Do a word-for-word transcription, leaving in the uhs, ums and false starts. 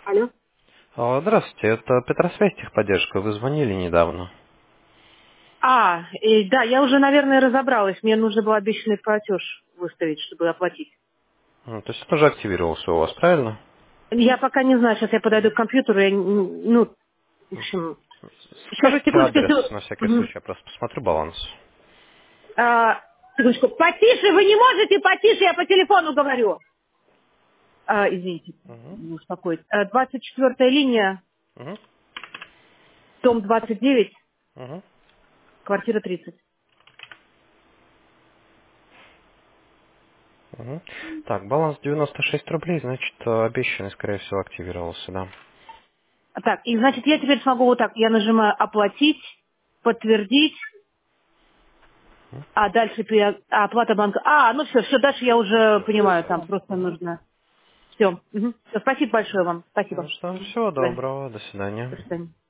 Алло. Алло, здравствуйте, это Петросвязь техподдержка, вы звонили недавно. А, и, да, я уже, наверное, разобралась. Мне нужно было обещанный платеж выставить, чтобы оплатить. Ну, то есть это уже активировался у вас, правильно? Я пока не знаю, сейчас я подойду к компьютеру, я, н- ну, в общем, сейчас, Скажите секундочку, адрес, секунду. на всякий Мгм. случай, я просто посмотрю баланс. А, секундочку, потише, вы не можете, потише, я по телефону говорю. А, извините, Угу, не успокоить. А, двадцать четвёртая линия, угу, дом двадцать девять, угу, квартира тридцать. угу. Так, баланс девяносто шесть рублей, значит, э, обещанный, скорее всего, активировался, да. А, Так, и значит, я теперь смогу вот так, я нажимаю «Оплатить», «Подтвердить», а дальше пере- а, оплата банка. А, ну все, все, дальше я уже понимаю, там просто Угу. нужно. Все. Все, спасибо большое вам. Ну Спасибо. что, Мгм. всего До свидания. доброго, до свидания. До свидания.